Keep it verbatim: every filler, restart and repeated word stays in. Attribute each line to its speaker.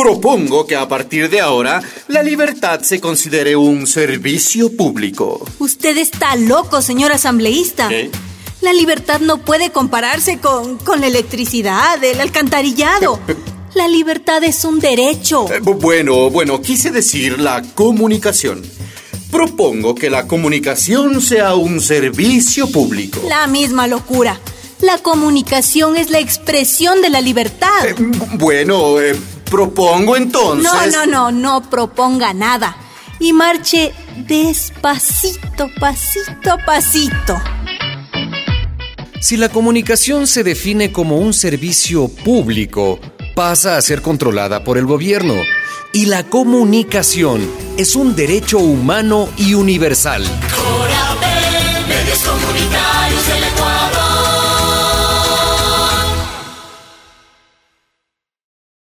Speaker 1: Propongo que a partir de ahora la libertad se considere un servicio público.
Speaker 2: Usted está loco, señor asambleísta.
Speaker 1: ¿Qué?
Speaker 2: La libertad no puede compararse con, con la electricidad, el alcantarillado. La libertad es un derecho.
Speaker 1: Eh, bueno, bueno, quise decir la comunicación. Propongo que la comunicación sea un servicio público.
Speaker 2: La misma locura. La comunicación es la expresión de la libertad.
Speaker 1: Eh, bueno, eh, propongo entonces...
Speaker 2: No, no, no, no proponga nada. Y marche despacito, pasito, pasito.
Speaker 3: Si la comunicación se define como un servicio público, pasa a ser controlada por el gobierno. Y la comunicación es un derecho humano y universal.
Speaker 4: Corapel, medios comunitarios de la